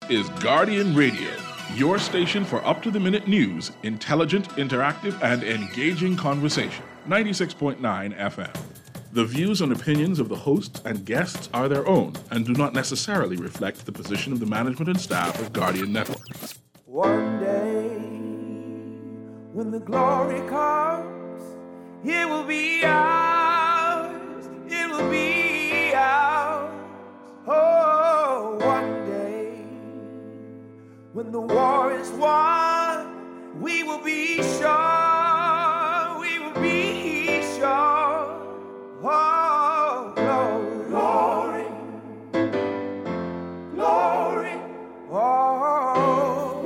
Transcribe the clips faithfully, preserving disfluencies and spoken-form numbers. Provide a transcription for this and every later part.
is Guardian Radio, your station for up-to-the-minute news, intelligent, interactive, and engaging conversation. ninety-six point nine F M. The views and opinions of the hosts and guests are their own and do not necessarily reflect the position of the management and staff of Guardian Network. One day, when the glory comes, it will be ours, it will be ours. Oh, one day, when the war is won, we will be sure, we will be sure. Oh, glory, glory, glory, oh,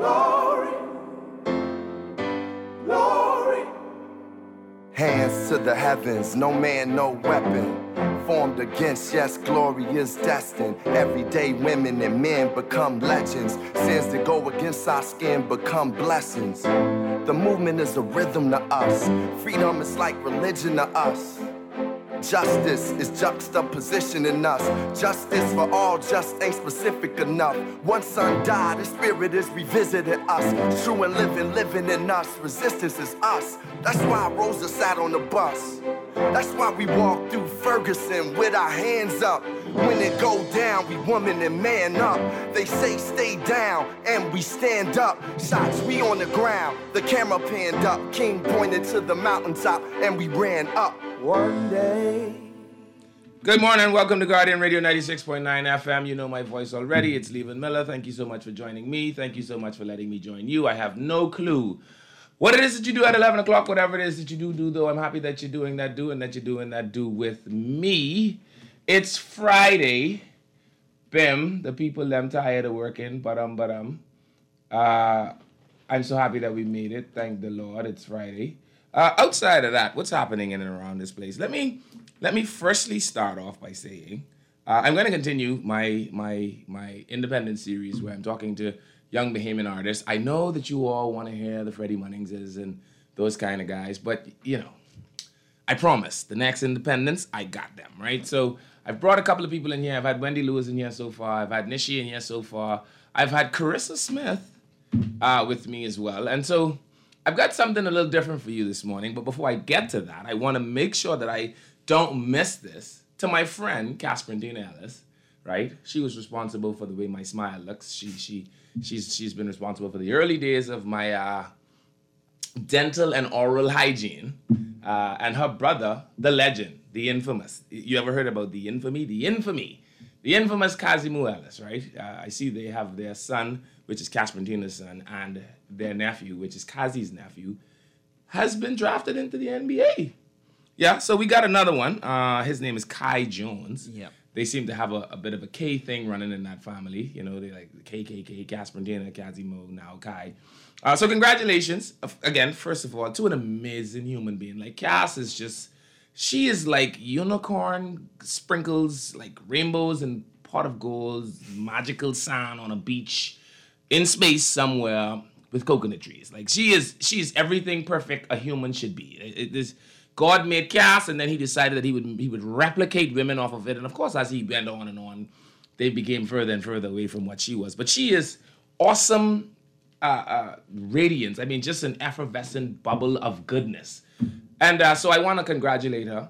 glory, glory. Hands to the heavens, no man, no weapon formed against, yes, glory is destined. Everyday women and men become legends. Sins that go against our skin become blessings. The movement is a rhythm to us. Freedom is like religion to us. Justice is juxtaposition in us. Justice for all just ain't specific enough. One son died, his spirit is revisiting us. True and living, living in us. Resistance is us. That's why Rosa sat on the bus. That's why we walk through Ferguson with our hands up. When it go down, we woman and man up. They say stay down, and we stand up. Shots, we on the ground. The camera panned up. King pointed to the mountaintop, and we ran up. One day. Good morning. Welcome to Guardian Radio ninety-six point nine F M. You know my voice already. It's Levan Miller. Thank you so much for joining me. Thank you so much for letting me join you. I have no clue what it is that you do at eleven o'clock, whatever it is that you do, do, though. I'm happy that you're doing that, do, and that you're doing that, do with me. It's Friday. Bim, the people, them tired of working, but um, but um. Uh, I'm so happy that we made it. Thank the Lord. It's Friday. Uh, outside of that, what's happening in and around this place? Let me let me firstly start off by saying uh, I'm going to continue my my my independent series where I'm talking to young Bahamian artists. I know that you all want to hear the Freddie Munningses and those kind of guys, but you know, I promise the next Independence, I got them, right? So I've brought a couple of people in here. I've had Wendy Lewis in here so far. I've had Nishi in here so far. I've had Carissa Smith uh, with me as well, and so I've got something a little different for you this morning, but before I get to that, I want to make sure that I don't miss this to my friend, Casperina Ellis, right? She was responsible for the way my smile looks. She she she's she's been responsible for the early days of my uh, dental and oral hygiene. Uh, and her brother, the legend, the infamous. You ever heard about the infamy? The infamy. The infamous Kazimu Ellis, right? Uh, I see they have their son, which is Casperina's son, and their nephew, which is Kazi's nephew, has been drafted into the N B A. Yeah, so we got another one. Uh, his name is Kai Jones. Yeah. They seem to have a, a bit of a K thing running in that family. You know, they like the K K K, Casperina, Kazimo, now Kai. Uh, so congratulations, again, first of all, to an amazing human being. Like, Cass is just, she is like unicorn sprinkles, like rainbows and pot of gold, magical sand on a beach in space somewhere with coconut trees. Like, she is, she is everything perfect a human should be. It, it is, God made Cass, and then he decided that he would he would replicate women off of it. And of course, as he went on and on, they became further and further away from what she was. But she is awesome uh, uh, radiance. I mean, just an effervescent bubble of goodness. And uh, so I want to congratulate her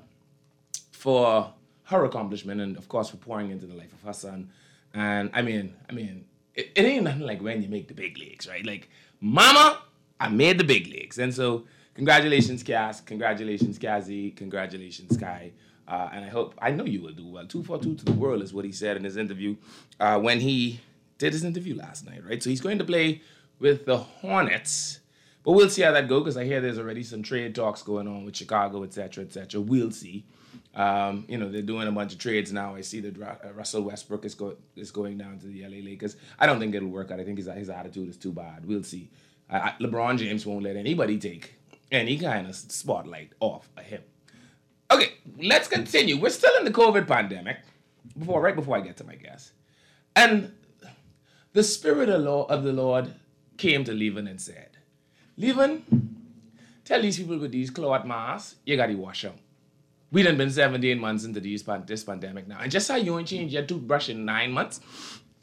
for her accomplishment, and of course for pouring into the life of her son. And I mean, I mean, it, it ain't nothing like when you make the big leagues, right? Like, mama, I made the big leagues. And so congratulations, Cass. Congratulations, Kazi. Congratulations, Kai. Uh, and I hope, I know you will do well. Two for two to the world is what he said in his interview uh, when he did his interview last night, right? So he's going to play with the Hornets. But we'll see how that goes, because I hear there's already some trade talks going on with Chicago, et cetera, et cetera. We'll see. Um, you know, they're doing a bunch of trades now. I see that uh, Russell Westbrook is, go- is going down to the L A Lakers. I don't think it'll work out. I think his, his attitude is too bad. We'll see. Uh, LeBron James won't let anybody take any kind of spotlight off of him. Okay, let's continue. We're still in the COVID pandemic, before right before I get to my guest. And the Spirit of the Lord came to Levan and said, Levan, tell these people with these cloth masks, you got to wash them. We done been seventeen months into these, this pandemic now. And just how you ain't changed your toothbrush in nine months,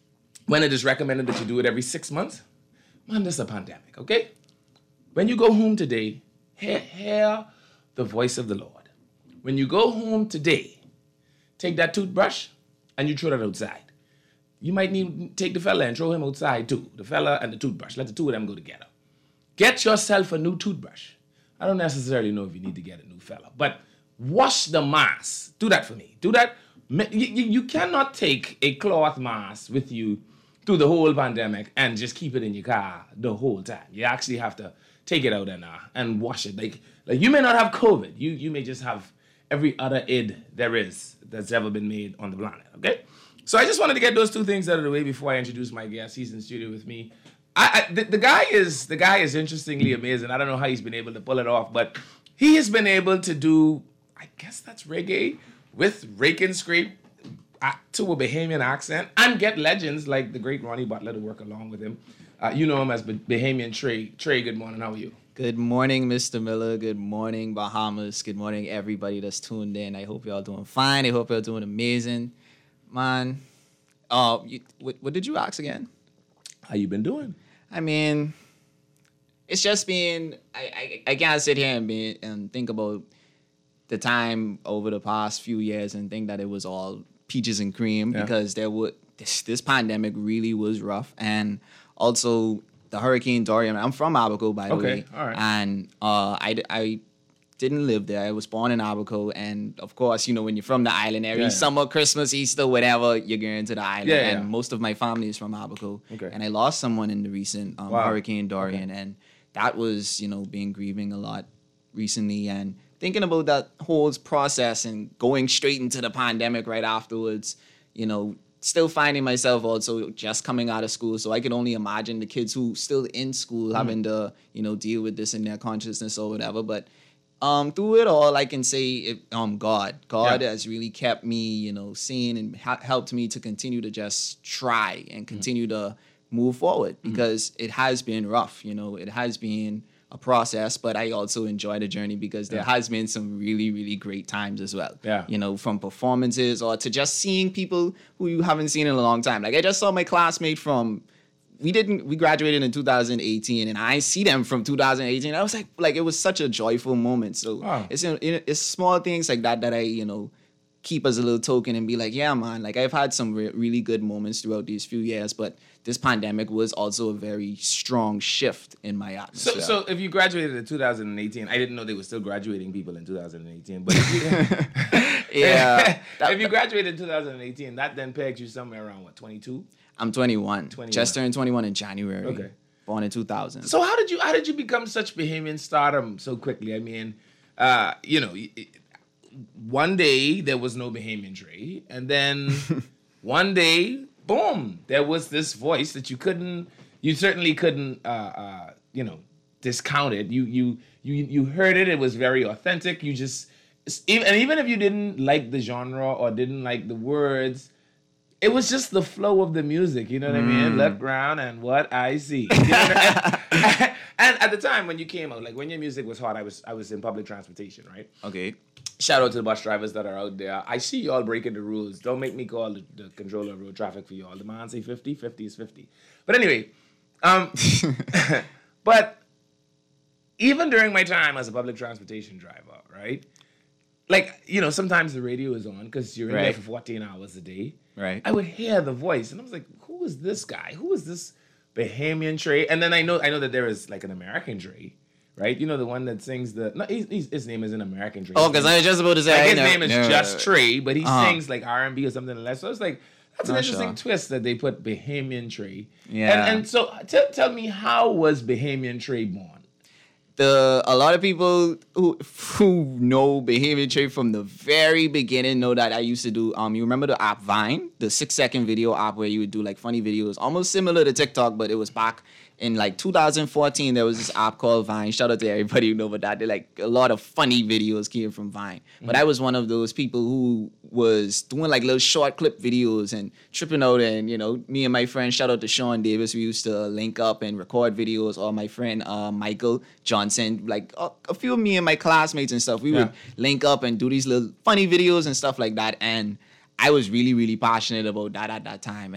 when it is recommended that you do it every six months, man, this is a pandemic, okay? When you go home today, hear, hear the voice of the Lord. When you go home today, take that toothbrush and you throw that outside. You might need to take the fella and throw him outside too. The fella and the toothbrush. Let the two of them go together. Get yourself a new toothbrush. I don't necessarily know if you need to get a new fella, but wash the mask. Do that for me. Do that. You, you, you cannot take a cloth mask with you through the whole pandemic and just keep it in your car the whole time. You actually have to take it out and uh, and wash it. Like like you may not have COVID. You you may just have every other id there is that's ever been made on the planet. Okay. So I just wanted to get those two things out of the way before I introduce my guest. He's in studio with me. I, I the, the guy is the guy is interestingly amazing. I don't know how he's been able to pull it off, but he has been able to do, I guess that's reggae with rake and scrape uh, to a Bahamian accent and get legends like the great Ronnie Butler to work along with him. Uh, you know him as Bahamian Trey. Trey, good morning. How are you? Good morning, Mister Miller. Good morning, Bahamas. Good morning, everybody that's tuned in. I hope y'all doing fine. I hope y'all doing amazing. Man, uh, you, what, what did you ask again? How you been doing? I mean, it's just been, I, I, I can't sit here and, be, and think about the time over the past few years and think that it was all peaches and cream yeah. because there would this, this pandemic really was rough. And also the Hurricane Dorian, I'm from Abaco, by the okay, way. all right. And uh, I, I didn't live there. I was born in Abaco. And of course, you know, when you're from the island, every yeah. summer, Christmas, Easter, whatever, you're going to the island. Yeah, and yeah. most of my family is from Abaco. Okay. And I lost someone in the recent um, wow. Hurricane Dorian. Okay. And that was, you know, being grieving a lot recently. And thinking about that whole process and going straight into the pandemic right afterwards, you know, still finding myself also just coming out of school. So I could only imagine the kids who still in school mm. having to, you know, deal with this in their consciousness or whatever. But um, through it all, I can say it, um, God. God yeah. has really kept me, you know, sane and ha- helped me to continue to just try and continue mm. to move forward because mm. it has been rough. You know, it has been a process, but I also enjoy the journey because there yeah. has been some really, really great times as well. Yeah. You know, from performances or to just seeing people who you haven't seen in a long time. Like I just saw my classmate from, we didn't, we graduated in two thousand eighteen and I see them from two thousand eighteen. I was like, like it was such a joyful moment. So wow. it's, it's small things like that that I, you know, keep as a little token and be like, yeah, man, like I've had some re- really good moments throughout these few years, but this pandemic was also a very strong shift in my atmosphere. So, so if you graduated in two thousand eighteen, I didn't know they were still graduating people in two thousand eighteen, but if you, yeah, if you graduated in two thousand eighteen, that then pegs you somewhere around what, twenty-two? I'm twenty-one. twenty-one. Just turned twenty-one in January. Okay. Born in two thousand. So how did you how did you become such Bahamian stardom so quickly? I mean, uh, you know, one day there was no Bahamian Trey, and then one day, boom, there was this voice that you couldn't, you certainly couldn't, uh, uh, you know, discount it. You you you you heard it; it was very authentic. You just, and even if you didn't like the genre or didn't like the words, it was just the flow of the music. You know what mm. I mean? Left ground and what I see. You know? and, and at the time when you came out, like when your music was hot, I was I was in public transportation, right? Okay. Shout out to the bus drivers that are out there. I see y'all breaking the rules. Don't make me call the, the controller of road traffic for y'all. The man say fifty, fifty is fifty. But anyway, um, but even during my time as a public transportation driver, right? Like, you know, sometimes the radio is on because you're in right. there for fourteen hours a day. Right. I would hear the voice and I was like, who is this guy? Who is this Bahamian Trey? And then I know I know that there is like an American Trey. Right, you know the one that sings the. No, he's, he's, his name is an American Trey. Oh, because I was just about to say like, his know. name is no. just Trey, but he uh-huh. sings like R and B or something like that. So it's like that's an Not interesting sure. twist that they put Bahamian Trey. Yeah. And, and so t- tell me, how was Bahamian Trey born? The a lot of people who who know Bahamian Trey from the very beginning know that I used to do. Um, you remember the app Vine, the six second video app where you would do like funny videos, almost similar to TikTok, but it was back in like two thousand fourteen. There was this app called Vine. Shout out to everybody who know about that. They like a lot of funny videos came from Vine. Mm-hmm. But I was one of those people who was doing like little short clip videos and tripping out. And you know, me and my friend, shout out to Sean Davis, we used to link up and record videos. Or my friend uh, Michael Johnson, like a, a few of me and my classmates and stuff. We yeah. would link up and do these little funny videos and stuff like that. And I was really, really passionate about that at that time. And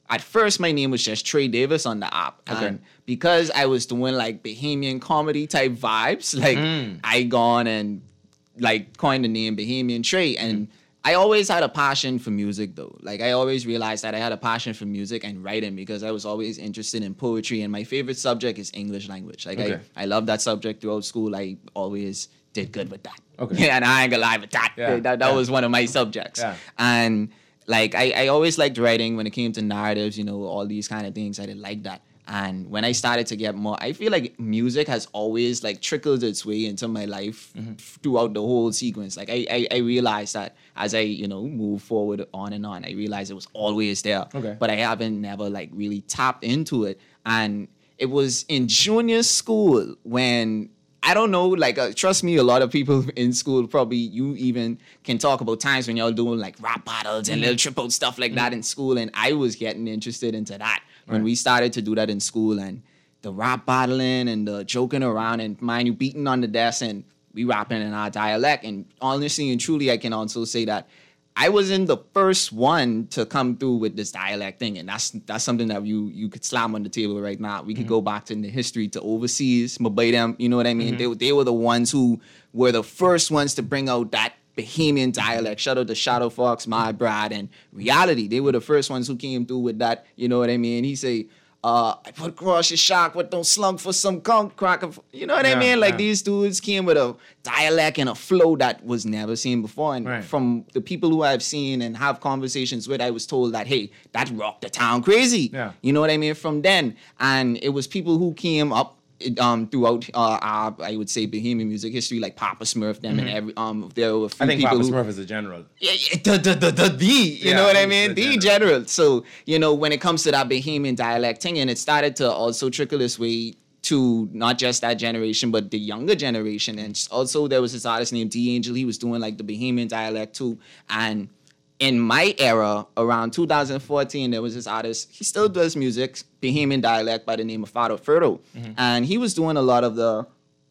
at first my name was just Trey Davis on the app. Okay. And because I was doing like Bahamian comedy type vibes, like Mm. I gone and like coined the name Bahamian Trey. And I always had a passion for music though. Like I always realized that I had a passion for music and writing because I was always interested in poetry, and my favorite subject is English language. Like Okay. I, I love that subject throughout school. I always did good with that. Okay. Yeah, and I ain't gonna lie with that. Yeah, That, that yeah. was one of my subjects. Yeah. And like I, I always liked writing when it came to narratives, you know, all these kind of things. I did like that. And when I started to get more, I feel like music has always like trickled its way into my life Mm-hmm. throughout the whole sequence. Like I, I, I realized that as I, you know, move forward on and on, I realized it was always there. Okay. But I haven't never like really tapped into it. And it was in junior school when I don't know, like, uh, trust me, a lot of people in school, probably you even can talk about times when y'all doing like rap battles and little trip out stuff like that in school. And I was getting interested into that when Right. we started to do that in school, and the rap battling and the joking around and mind you beating on the desk and we rapping in our dialect. And honestly and truly, I can also say that I wasn't the first one to come through with this dialect thing, and that's that's something that you you could slam on the table right now. We could go back in the history to overseas, Mumbai them, you know what I mean? They they were the ones who were the first ones to bring out that Bahamian dialect. Shout out to Shadow Fox, My Brad, and Reality. They were the first ones who came through with that, you know what I mean? He say, uh, I put across your shock, but don't slunk for some gunk cracker. You know what Yeah, I mean? Like yeah. these dudes came with a dialect and a flow that was never seen before. And Right. from the people who I've seen and have conversations with, I was told that, hey, that rocked the town crazy. Yeah. You know what I mean? From then. And it was people who came up it, um, throughout uh, our, I would say, Bahamian music history, like Papa Smurf, them, and every um, there were a few I think people Papa who, Smurf is a general. yeah, yeah, the, the, the, the, the, you Yeah, know what I he's mean? the The general. general. So, you know, when it comes to that Bahamian dialect thing, and it started to also trickle its way to not just that generation, but the younger generation. And also there was this artist named D Angel. He was doing like the Bahamian dialect too. And in my era, around two thousand fourteen, there was this artist. He still does music, Bahamian dialect, by the name of Fado Ferdo. And he was doing a lot of the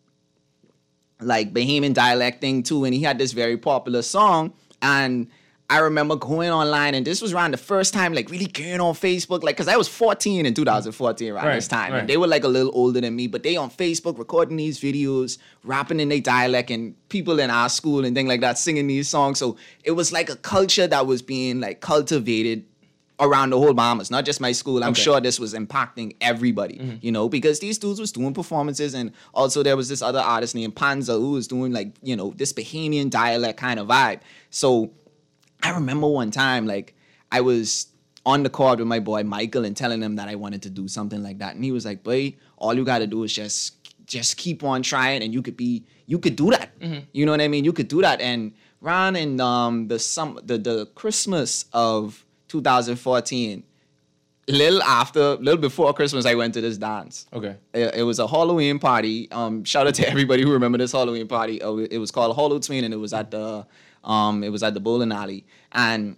like Bahamian dialect thing too, and he had this very popular song. And I remember going online, and this was around the first time, like really getting on Facebook, like because I was fourteen in two thousand fourteen around Right, this time, right. and they were like a little older than me, but they on Facebook recording these videos, rapping in their dialect, and people in our school and things like that singing these songs. So it was like a culture that was being like cultivated around the whole Bahamas, not just my school. I'm Okay. sure this was impacting everybody, you know, because these dudes was doing performances, and also there was this other artist named Panza who was doing like, you know, this Bahamian dialect kind of vibe. So I remember one time, like, I was on the court with my boy Michael and telling him that I wanted to do something like that. And he was like, boy, all you got to do is just just keep on trying, and you could be, you could do that. You know what I mean? You could do that. And around in um, the, some, the, the Christmas of two thousand fourteen, little after, little before Christmas, I went to this dance. Okay. It, it was a Halloween party. Um, shout out to everybody who remember this Halloween party. Oh, it was called Hollow Twin, and it was at the um, it was at the bowling alley. And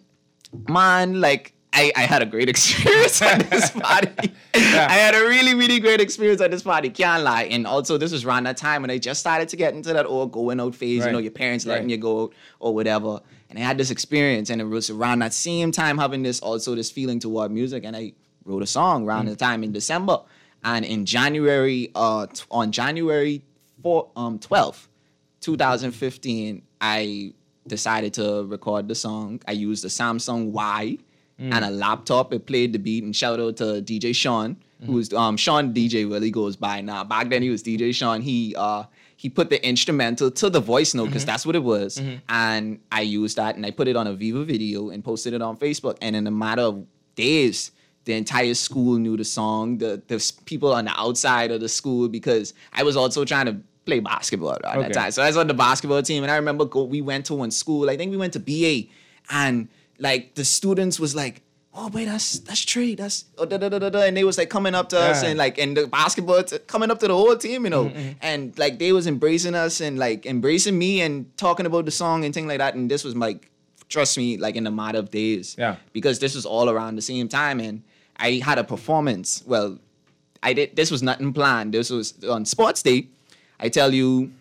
man, like I, I had a great experience at this party. I had a really, really great experience at this party. Can't lie. And also, this was around that time when I just started to get into that all going out phase. Right. You know, your parents letting Right. you go out or whatever. And I had this experience, and it was around that same time having this also this feeling toward music. And I wrote a song around the time in December. And in January, uh, t- on January four, um, twelfth, twenty fifteen, I decided to record the song. I used a Samsung Y and a laptop. It played the beat. And shout out to D J Sean, who's um Sean D J really goes by now. Back then he was D J Sean. He uh he put the instrumental to the voice note because that's what it was. And I used that and I put it on a Viva video and posted it on Facebook. And in a matter of days, the entire school knew the song. The the s- people on the outside of the school, because I was also trying to play basketball at Okay. that time. So I was on the basketball team, and I remember go, we went to one school. I think we went to B A, and like the students was like, "Oh wait, that's that's Trey, that's oh, da, da, da, da, da," and they was like coming up to us Yeah. and like and the basketball t- coming up to the whole team, you know, and like they was embracing us and like embracing me and talking about the song and things like that. And this was like, trust me, like in a matter of days, Yeah. because this was all around the same time, and I had a performance. Well, I did. This was nothing planned. This was on Sports Day. I tell you,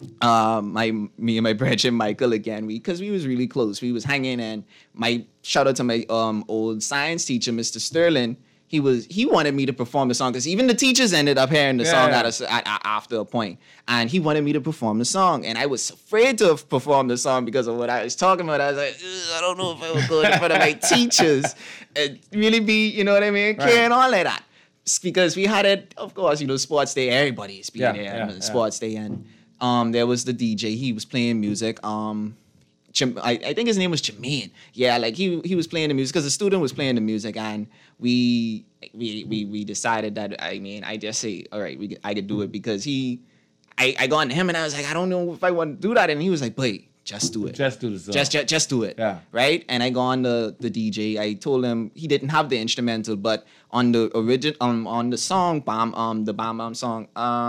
um, my me and my brother Michael again, we because we was really close. We was hanging, and my shout out to my um old science teacher, Mister Sterling. He was he wanted me to perform the song because even the teachers ended up hearing the Yeah, song yeah. at, a, at, at after a point, and he wanted me to perform the song, and I was afraid to perform the song because of what I was talking about. I was like, "Ugh, I don't know if I would go in front of my teachers and really be, you know what I mean, Right. carrying on like that. It's because we had it, of course, you know, sports day. Everybody's being Yeah, there, yeah, yeah, yeah. sports day, and um, there was the D J. He was playing music. Um, Jam- I, I think his name was Jermaine. Yeah, like he he was playing the music because the student was playing the music, and we we we we decided that I mean I just say all right, we I could do it because he I I got to him and I was like I don't know if I want to do that, and he was like, wait, just do it. Just do the song. Just, just, just do it. Yeah. Right? And I go on the, the D J. I told him he didn't have the instrumental, but on the original um on the song, Bam um the Bam Bam song,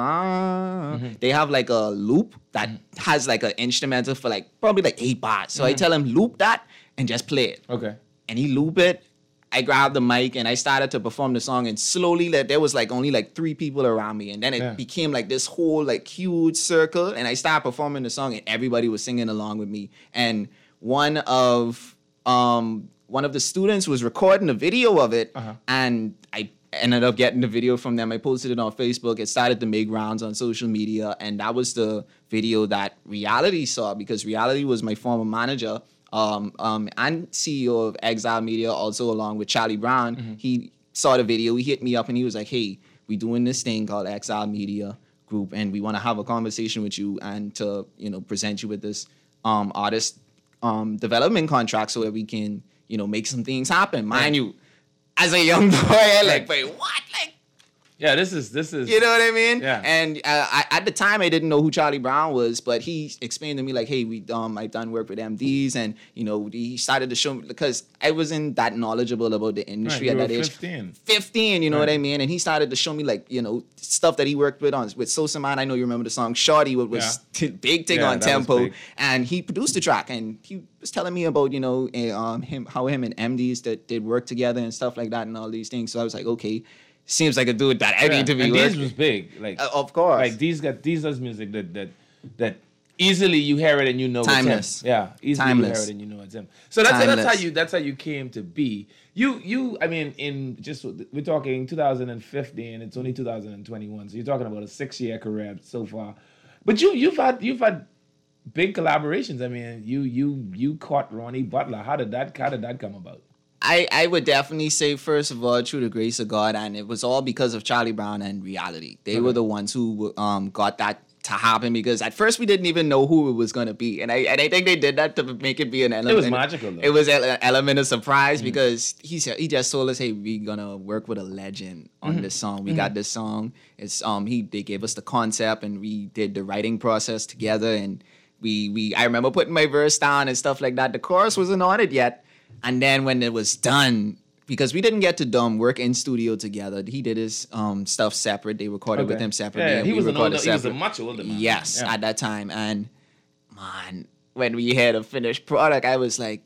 uh Mm-hmm. they have like a loop that has like an instrumental for like probably like eight bars. So Mm-hmm. I tell him loop that and just play it. Okay. And he loop it. I grabbed the mic and I started to perform the song, and slowly like, there was like only like three people around me, and then it Yeah. became like this whole like huge circle, and I started performing the song and everybody was singing along with me. And one of um one of the students was recording a video of it, Uh-huh. and I ended up getting the video from them. I posted it on Facebook. It started to make rounds on social media, and that was the video that Reality saw, because Reality was my former manager. Um, um, and C E O of Exile Media, also along with Charlie Brown. Mm-hmm. He saw the video, he hit me up, and he was like, hey, we doing this thing called Exile Media Group, and we want to have a conversation with you and to, you know, present you with this um, artist um, development contract so that we can, you know, make some things happen. Mind you, as a young boy, I like, wait, what? Like, Yeah, this is this is you know what I mean? Yeah. And uh, I, at the time, I didn't know who Charlie Brown was, but he explained to me like, "Hey, we um, I've done work with M Ds, and you know, he started to show me because I wasn't that knowledgeable about the industry Right, you at that were age. fifteen. Fifteen, you know Right. what I mean? And he started to show me like, you know, stuff that he worked with on with Sosa Man. I know you remember the song "Shorty," what was big thing Yeah, on that was Tempo, big. and he produced the track, and he was telling me about you know eh, um him how him and M Ds that did work together and stuff like that and all these things. So I was like, okay. Seems like a dude that I Yeah. need to be and with. these was big. Like Uh, of course. Like these got these is music that that that easily you hear it and you know Timeless. it's him. Yeah, easily Timeless. you hear it and you know it's him. So that's that's how Timeless. you that's how you came to be. You you I mean in just we're talking two thousand fifteen. It's only two thousand twenty-one. So you're talking about a six year career so far. But you you've had you've had big collaborations. I mean you you you caught Ronnie Butler. How did that how did that come about? I, I would definitely say, first of all, through the grace of God, and it was all because of Charlie Brown and Reality. They were the ones who um got that to happen, because at first we didn't even know who it was going to be. And I and I think they did that to make it be an element. It was magical, though. It was an element of surprise because he said, he just told us, hey, we're going to work with a legend on this song. We got this song. It's um he They gave us the concept, and we did the writing process together. And we we I remember putting my verse down and stuff like that. The chorus wasn't on it yet. And then when it was done, because we didn't get to um, work in studio together, he did his um, stuff separate. They recorded with Okay. him separately. Yeah, and he we was an recorded older, he was a separate. much older man. Yes, Yeah. at that time. And man, when we had a finished product, I was like,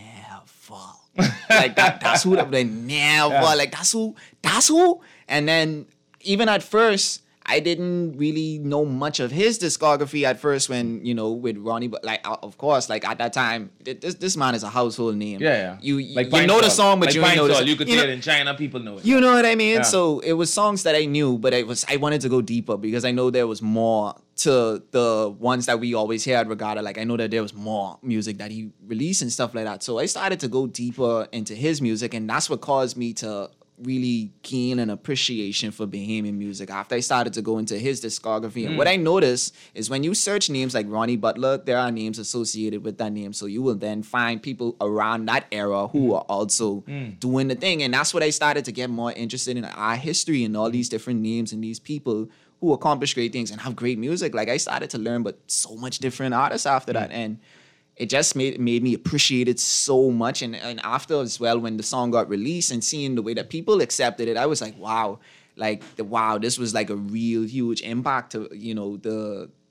never. like that, that's who the never. Yeah. Like that's who. That's who. And then even at first, I didn't really know much of his discography at first when, you know, with Ronnie, but like, uh, of course, like at that time, th- this this man is a household name. Yeah, yeah. You, Like you Pine know the Sol. song, but like you Pine ain't know the Sol. song. You could You say know- it in China, people know it. You know what I mean? Yeah. So it was songs that I knew, but it was I wanted to go deeper because I know there was more to the ones that we always hear at Regatta. Like I know that there was more music that he released and stuff like that. So I started to go deeper into his music, and that's what caused me to really gain an appreciation for Bahamian music after I started to go into his discography. And what I noticed is when you search names like Ronnie Butler, there are names associated with that name. So you will then find people around that era who are also doing the thing. And that's what I started to get more interested in our history and all these different names and these people who accomplish great things and have great music. Like I started to learn but so much different artists after that. And it just made made me appreciate it so much. And, and after as well, when the song got released and seeing the way that people accepted it, I was like, wow, like, the, wow, this was like a real huge impact to, you know, the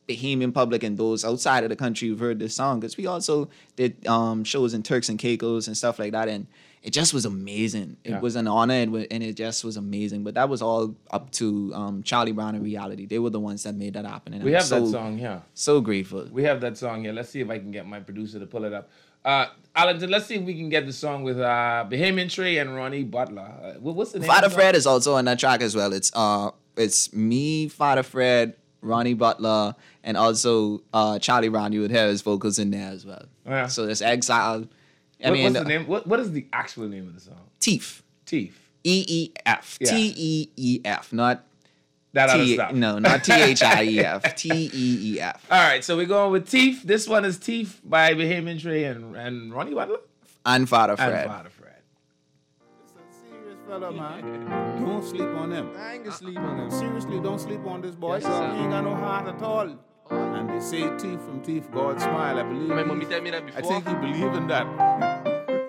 Bahamian public and those outside of the country who've heard this song, because we also did um, shows in Turks and Caicos and stuff like that, and it just was amazing. It Yeah. was an honor, and, wa- and it just was amazing. But that was all up to um, Charlie Brown and Reality. They were the ones that made that happen. And We I'm have so, that song here. So grateful. We have that song here. Let's see if I can get my producer to pull it up. Uh, Arlington, let's see if we can get the song with uh, Bahamian Trey and Ronnie Butler. Uh, what- what's the name? Father of the song? Fred is also on that track as well. It's uh, it's me, Father Fred, Ronnie Butler, and also uh, Charlie Brown. You would hear his vocals in there as well. Oh, yeah. So there's Exile. I What- mean, what's the name? What, what is the actual name of the song? Teef. Teef. E E F. Yeah. T E E F. Not That other T. stuff. No, not T H I E F. T E E F. All right, so we're going with Teef. This one is Teef by Bahamian Trey and, and Ronnie Butler? And Father And Fred. Father Fred. It's a serious fella, man. Don't sleep on him. I ain't gonna sleep on him. Seriously, don't sleep on this boy. Yes, sir. He ain't got no heart at all. And they say teeth from teeth, God smile. I believe. My he- mommy tell me that I before. think he believe in that.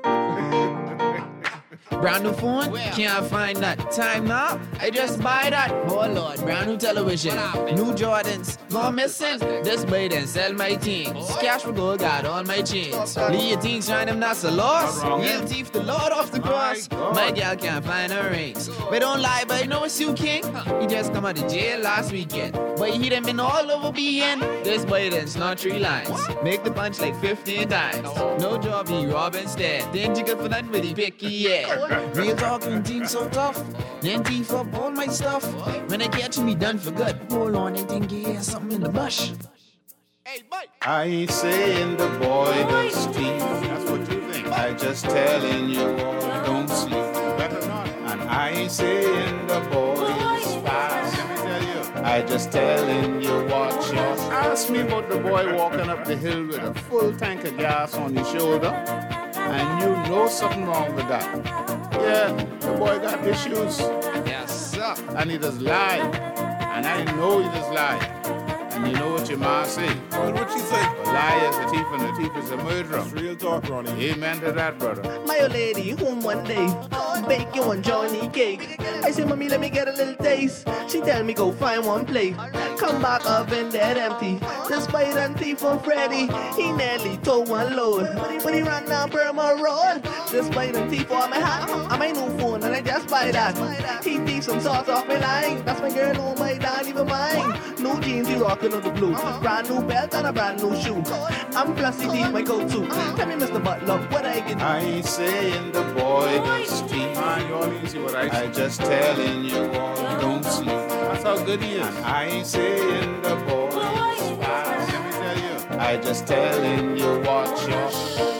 Brand new phone? Can't find that. Time now? I just buy that. Oh Lord, brand new television. New Jordans. Gone missing. Just buy and sell my things. Cash for gold, got all my chains. Leave your things trying them not so lost. Yield thief the Lord off the cross. My gal can't find her rings. But don't lie, but you know it's you, King. He just come out of jail last weekend. But he done been all over being. This boy done snort three lines. Make the punch like fifteen times. No job, he rob instead. Then you for nothing with he picky, yeah. Real talking team so tough. Then thief up all my stuff. When they catch me done for good. Hold on, they think he has something in the bush. I ain't saying the boy does teeth. That's what you think. I just telling you all, don't sleep. Better not. And I ain't saying the boy is fast. Let me tell you. I just telling you watch your. Ask me about the boy walking up the hill with a full tank of gas on his shoulder, and you know something wrong with that. Yeah, the boy got issues, Yes, sir. and he does lie, and I know he does lie. And you know what your ma say? Well, what you say? A liar is a thief and a thief is a murderer. It's real talk, Ronnie. Amen to that, brother. My old lady home one day, bake you one Johnny cake. I say, mommy, let me get a little taste. She tell me go find one plate. Come back up in that empty. Despite and thief from Freddy, he nearly took one load. When he ran down Burma Road, despite and thief on my hat, on my new phone, and I just buy that. He thief some sauce off my line. That's my girl, oh my dad, even mine. New jeans, he rockin' on the blue. Brand new belt and a brand new shoe. I'm classy thief, my go-to. Tell me, Mister Butler, what I can do. I ain't saying the boy does thief. Man, you all easy what I say. I just telling you all, don't sleep. That's how good he is. And I ain't saying the boy is fast. Let me tell you. I just telling you watch your.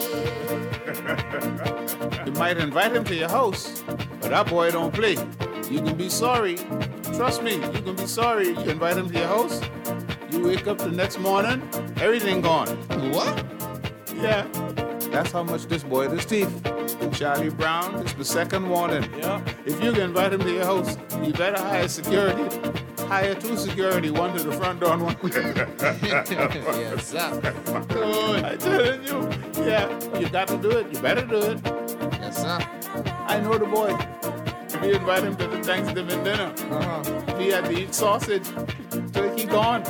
You might invite him to your house, but that boy don't play. You can be sorry. Trust me, you can be sorry. You invite him to your house. You wake up the next morning, everything gone. What? Yeah, that's how much this boy is thief. Charlie Brown, it's the second warning. Yeah. If you can invite him to your house, you better hire security. Hire two security, one to the front door and one to the Yes, sir. I'm telling you, yeah, you got to do it. You better do it. Yes, sir. I know the boy. If you invite him to the Thanksgiving dinner, Uh-huh. he had to eat sausage till he gone.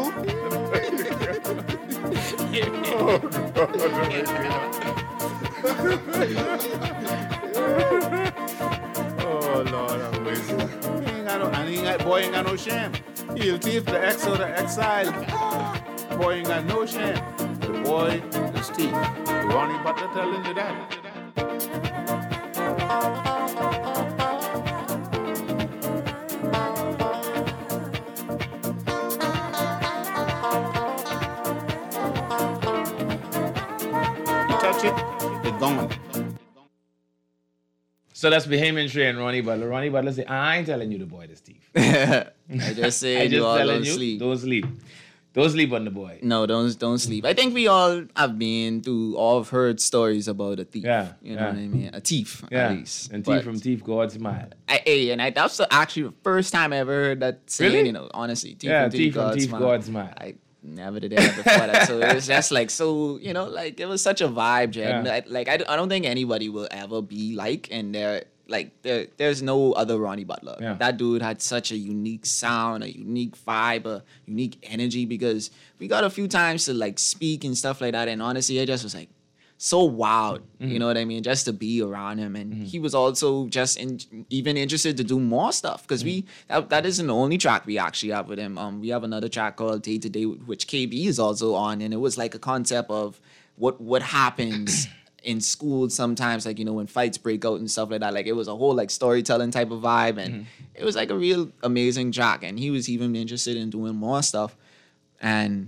Oh Lord, I'm amazing. He ain't got no, and he ain't got, boy ain't got no shame. He'll thief the ex or the exile. Boy ain't got no shame. The boy is thief. The Ronnie Butler telling you that. You touch it, it's gone. So that's Bahamian Trey and Ronnie Butler. Ronnie Butler say, I ain't telling you the boy this thief. I just say I you just all telling don't you, sleep. don't sleep. Don't sleep on the boy. No, don't don't sleep. I think we all have been through or have heard stories about a thief. Yeah, You know yeah. what I mean? A thief, Yeah. at least. And But thief from thief, God smile. I, hey, and I, that's the, actually the first time I ever heard that saying, Really? you know, honestly. Thief Yeah, from thief, thief from God thief, smile. God smile. I never did that before that. So it was just like, so, you know, like it was such a vibe, Jen. Yeah. Like, like I, I don't think anybody will ever be like, and there like there, there's no other Ronnie Butler. Yeah. That dude had such a unique sound, a unique vibe, a unique energy, because we got a few times to like speak and stuff like that. And honestly, I just was like so wowed, Mm-hmm. you know what I mean? Just to be around him. And he was also just in, even interested to do more stuff, because Mm-hmm. we, that, that isn't the only track we actually have with him. Um, we have another track called Day to Day, which K B is also on. And it was like a concept of what, what happens in school sometimes, like, you know, when fights break out and stuff like that. Like, it was a whole like storytelling type of vibe, and Mm-hmm. it was like a real amazing track. And he was even interested in doing more stuff. And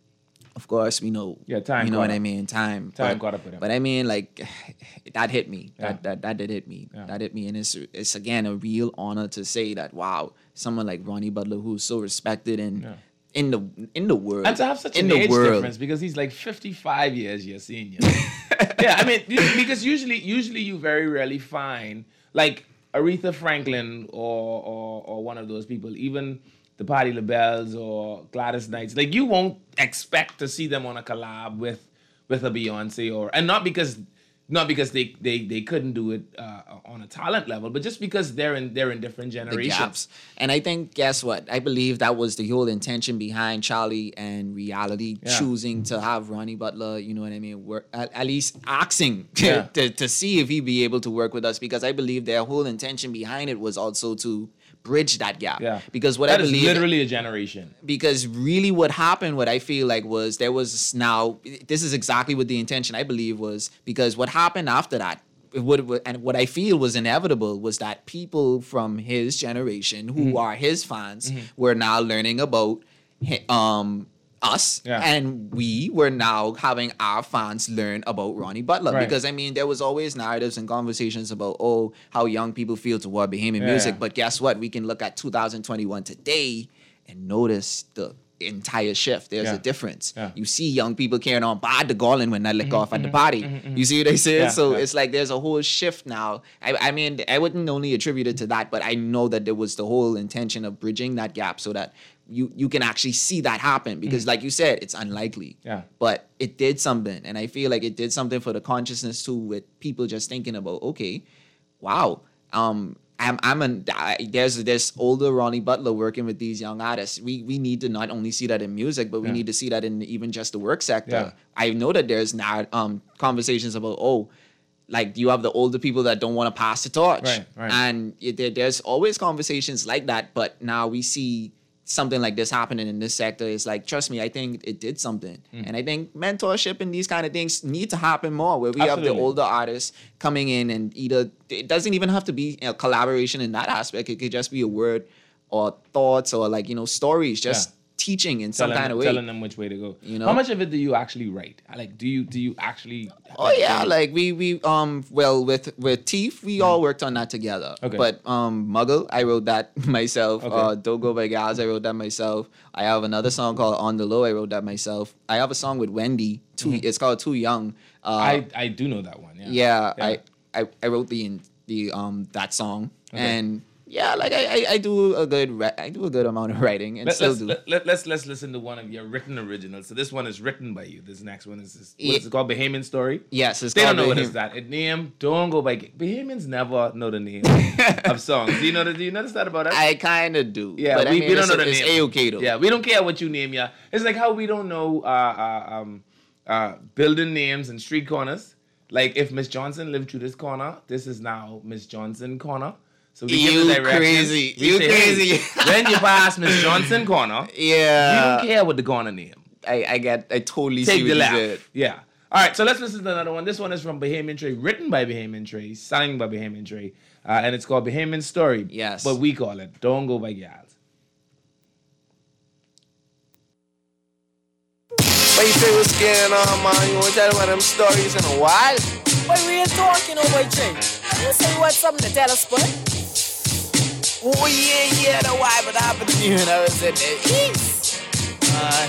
of course, we know, Yeah, time you know caught what I up. mean, time, Time but, caught up with him. But I mean, like, that hit me. Yeah. That that that did hit me. Yeah. That hit me, and it's it's again a real honor to say that, wow, someone like Ronnie Butler, who's so respected in Yeah. in the in the world, And to have such in an the age world. difference, because he's like fifty-five years your senior. Yeah, I mean, you- because usually, usually you very rarely find like Aretha Franklin or or or one of those people, even the Patti LaBelle's or Gladys Knights. Like, you won't expect to see them on a collab with with a Beyonce, or and not because not because they they they couldn't do it uh, on a talent level, but just because they're in they're in different The generations. gaps. And I think, guess what? I believe that was the whole intention behind Charlie and Reality Yeah. choosing to have Ronnie Butler, you know what I mean, work, at, at least asking Yeah. to, to see if he'd be able to work with us, because I believe their whole intention behind it was also to bridge that gap. Yeah, Because what that I is believe literally a generation. because really what happened, what I feel like was there was now, this is exactly what the intention I believe was, because what happened after that, what, and what I feel was inevitable was that people from his generation who Mm-hmm. are his fans were now learning about hi- um us, Yeah. and we were now having our fans learn about Ronnie Butler. Right. Because I mean, there was always narratives and conversations about, oh, how young people feel toward Bahamian Yeah, music. yeah. But guess what? We can look at two thousand twenty-one today and notice the entire shift. There's Yeah. a difference. Yeah. You see young people carrying on bad the Garland when I lick off at the party. You see what I say? Yeah, So yeah. it's like there's a whole shift now. I, I mean, I wouldn't only attribute it to that, but I know that there was the whole intention of bridging that gap so that you you can actually see that happen. Because like you said, it's unlikely. Yeah. But it did something. And I feel like it did something for the consciousness too, with people just thinking about, okay, wow, um, I'm I'm an I, there's this older Ronnie Butler working with these young artists. We we need to not only see that in music, but we Yeah. need to see that in even just the work sector. Yeah. I know that there's now um conversations about, oh, like you have the older people that don't want to pass the torch, Right, right. and it, there, there's always conversations like that. But now we see something like this happening in this sector. It's like, trust me, I think it did something. Mm. And I think mentorship and these kind of things need to happen more, where we have Absolutely. the older artists coming in, and either it doesn't even have to be a collaboration in that aspect. It could just be a word or thoughts or like, you know, stories, just Yeah. teaching in some telling, kind of way. telling them which way to go. You know? How much of it do you actually write? Like, do you do you actually? Oh yeah, like we we um well with with Teeth we all worked on that together. Okay. But um Muggle, I wrote that myself. Okay. Uh Don't Go by Gals, I wrote that myself. I have another song called On the Low, I wrote that myself. I have a song with Wendy, too it's called Too Young. Uh I I do know that one. Yeah. yeah, Yeah. I, I I wrote the the um that song. Okay. And yeah, like I, I I do a good ri- I do a good amount of writing and Let, still let's, do. let, let, let's let's listen to one of your written originals. So this one is written by you. This next one is this, Yeah. what's it called? Bahamian Story. Yes, it's They don't called know what Baham- is that. It name don't go by Bahamians never know the name of songs. Do you know that? Do you notice that about us? I kind of do. Yeah, but we, I mean, we don't it's, know the it's name. A-okay though. Yeah, we don't care what you name. Yeah, it's like how we don't know uh, uh, um, uh, building names and street corners. Like if Miss Johnson lived through this corner, this is now Miss Johnson corner. So we give You the directions. crazy. We You say, crazy. Hey, when you pass Miss Johnson corner, Yeah. we don't care what the corner name. I, I get I totally Take see the what left. you did. Yeah. All right, so let's listen to another one. This one is from Bahamian Trey, written by Bahamian Trey, sung by Bahamian Trey, uh, and it's called Bahamian Story. Yes. But we call it Don't Go by Gals. But you say what's going on, man? You want to tell them one of them stories in a while? Boy, we ain't talking, oh boy, Trey. You say you had something to tell us, boy? Oh, yeah, yeah, the why, but happened to you when I was in the east. Uh,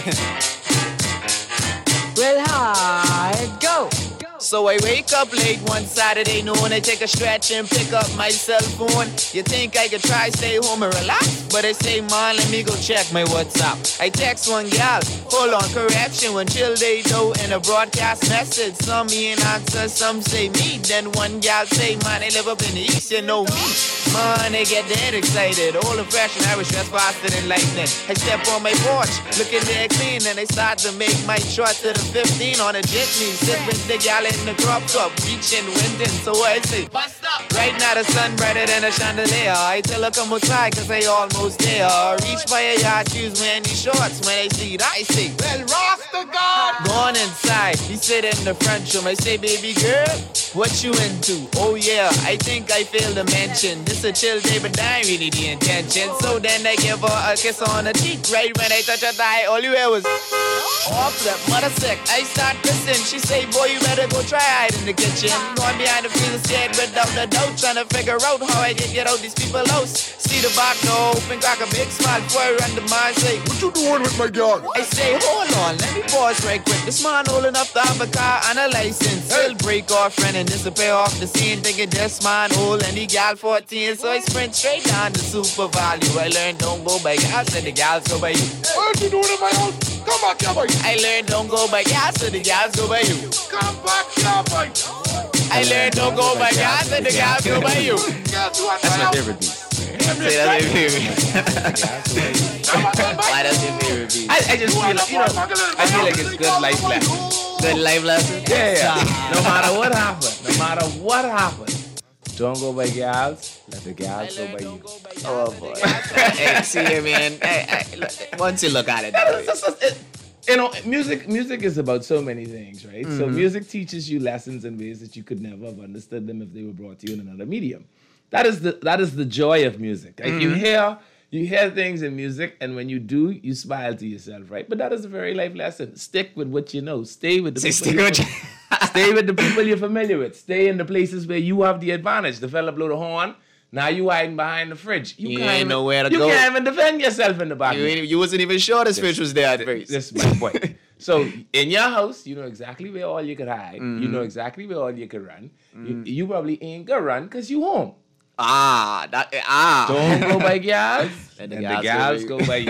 Well, hi, go. So I wake up late one Saturday noon, I take a stretch and pick up my cell phone. You think I could try stay home and relax? but I say, man, let me go check my WhatsApp. I text one gal, hold on, correction, when chill they do in a broadcast message. Some me ain't answer, some say me. Then one gal say, man, I live up in the east, you know me. Man, they get dead excited. All the fashion, I was dressed faster than lightning. I step on my porch, looking there clean, and I start to make my shot to the fifteen on a jitney. Sipping the gal in the crop top, reaching, winding, so I say, bust up. Right now the sun brighter than a chandelier. I tell her come outside, cause I almost there. Reach by a yard shoes, wearing these shorts. When I see it, I say, well, Rasta God. Gone inside, he sit in the front room. I say, baby girl, what you into? Oh yeah, I think I failed to mention. This a chill day, but that ain't really the intention. So then I give her a kiss on the cheek. Right when I touch her thigh, all you hear was off that mother sick. I start listening. She say, boy, you better go try hide in the kitchen. Going behind the freezer shed without the dough, trying to figure out how I can get out these people house. See the back door open, crack a big smile before I run the mind. Say, what you doing with my dog? I say, hold on, let me pause right quick. This man old enough to have a car and a license. Still break off, friend, and disappear off the scene. Thinking this man old and he gal fourteen. So I sprint straight down to Super Value. I learned don't go by gas, and the gals go by you. What you doing in my house? Come back here, boy. I learned don't go by gas, and the gals go by you. Come back here, boy. I learned don't go by gas, and the gals go by you. That's my favorite piece. Say that's my favorite. Why that's your favorite piece? I, I just feel like, you know, I feel like it's good life lesson. Good life lesson? Yeah, yeah. No matter what happens, no matter what happens, don't go by gals, let the gals go by you. Oh boy. Hey, see here, man. Hey, hey, look, once you look at it, It's just- it- you know, music music is about so many things, right? So Mhm. music teaches you lessons in ways that you could never have understood them if they were brought to you in another medium. That is the that is the joy of music. Like you Mhm. hear you hear things in music, and when you do, you smile to yourself, right? But that is a very life lesson. Stick with what you know. Stay with the Say people. stick you with know. Stay with the people you're familiar with. Stay in the places where you have the advantage. The fella blow the horn. Now you hiding behind the fridge. You can't ain't even- know where to you go. You can't even defend yourself in the back. You, ain't, you wasn't even sure this fish was there at first. This is my point. So in your house, you know exactly where all you could hide. You Mhm. know exactly where all you could run. Mhm. You, you probably ain't gonna run because you home. Ah, that ah. Don't go by gals. Let and the gals go by you.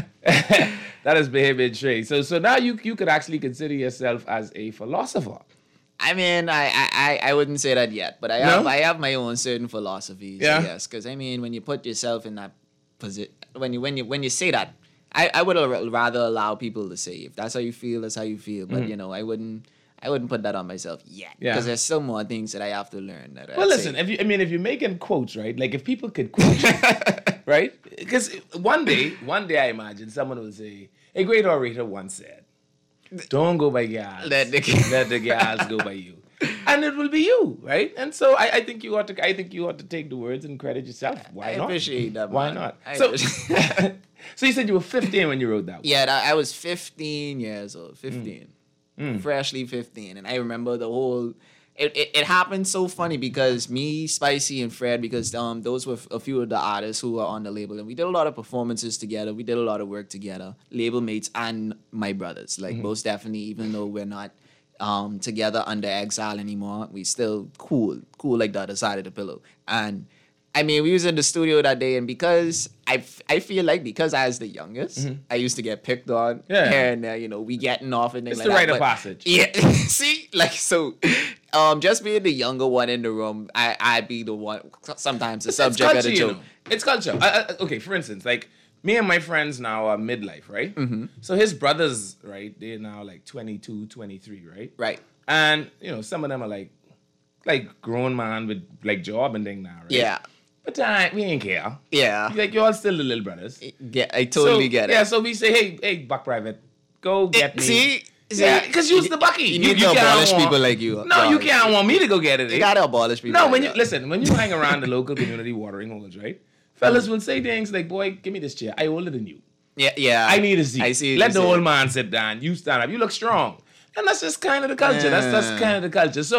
That is behavior trait. So so now you you could actually consider yourself as a philosopher. I mean, I, I, I- I wouldn't say that yet, but I No? have I have my own certain philosophies. Yeah? Yes, because I mean, when you put yourself in that position, when you when you when you say that, I, I would al- rather allow people to say if that's how you feel, that's how you feel. But Mhm. you know, I wouldn't I wouldn't put that on myself yet Yeah. because there's still more things that I have to learn. That Well, I'd listen. say- If you, I mean, if you're making quotes, right? Like if people could quote, right? Because one day, one day, I imagine someone will say, a great orator once said, "Don't go by gals. Let the- let the gals go by you." And it will be you, right? And so I, I think you ought to. I think you ought to take the words and credit yourself. Why I not? appreciate that, Why man. not? I So, appreciate- so you said you were fifteen when you wrote that one. Yeah, that, I was fifteen years old, fifteen, Mm. freshly fifteen, and I remember the whole. It, it, it happened so funny because me, Spicy, and Fred, because um those were a few of the artists who were on the label, and we did a lot of performances together. We did a lot of work together, label mates and my brothers. Like Mhm. most definitely, even though we're not um together under Exile anymore, we still cool, cool like the other side of the pillow. And I mean, we was in the studio that day, and because I, f- I feel like because I was the youngest, Mhm. I used to get picked on Yeah. here and there. You know, we getting off and things It's like the rite that. of but- passage. Yeah, see, like so, um, just being the younger one in the room, I I be the one sometimes the It's subject of culture, the you joke. know. It's culture. I, I, okay, for instance, like me and my friends now are midlife, right? Mhm. So his brothers, right? They're now like twenty-two, twenty-three, right? Right. And you know, some of them are like, like grown man with like job and thing now, right? Yeah. But uh, we ain't care. Yeah. Like you're all still the little brothers. Yeah, I totally So, get it. Yeah, so we say, hey, hey, Buck Private, go get me. See, see, Yeah, because you's the Bucky. You need to can't abolish want- people like you. No, you Dog. can't want me to go get it. You eh? gotta abolish people. No, like when you that. listen, when you hang around the local community watering holes, right? Fellas will say things like, "Boy, give me this chair. I older than you. Yeah, yeah. I need a seat. I see. what Let you're the saying. old man sit down. You stand up. You look strong." And that's just kind of the culture. That's that's Yeah. kind of the culture. So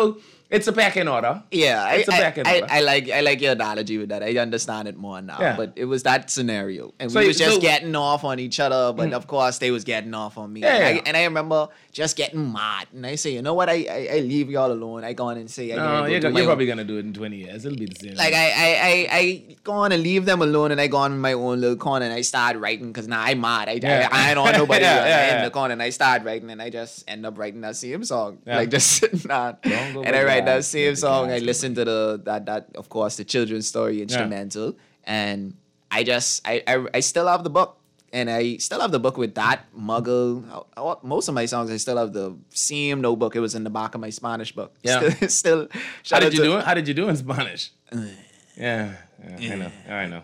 It's a pecking order. Yeah, I, It's a I, pecking I, order. I like I like your analogy with that. I understand it more now. Yeah. But it was that scenario, and So we you- was just so- getting off on each other. But Mm. of course, they was getting off on me. Yeah, and, I, yeah. and I remember just getting mad, and I say, you know what? I I, I leave y'all alone. I go on and say, I No, gotta go you're, do go- my you're own- probably gonna do it in twenty years. It'll be the same. Like I, I, I, I go on and leave them alone, and I go on in my own little corner, and I start writing because now I'm mad. I, Yeah. I, I ain't on nobody Yeah, else. yeah, in yeah. the corner, and I start writing, and I just end up writing that same song, Yeah. like just sitting down, Don't go and I with write that. that same With the song. I gas. listen to the that that of course the children's story instrumental, and I just I, I I still have the book. And I still have the book with that muggle. I- I- Most of my songs, I still have the same notebook. It was in the back of my Spanish book. Yeah. Still, still How shout did out you to- do it? How did you do in Spanish? Yeah, yeah, I know, I know.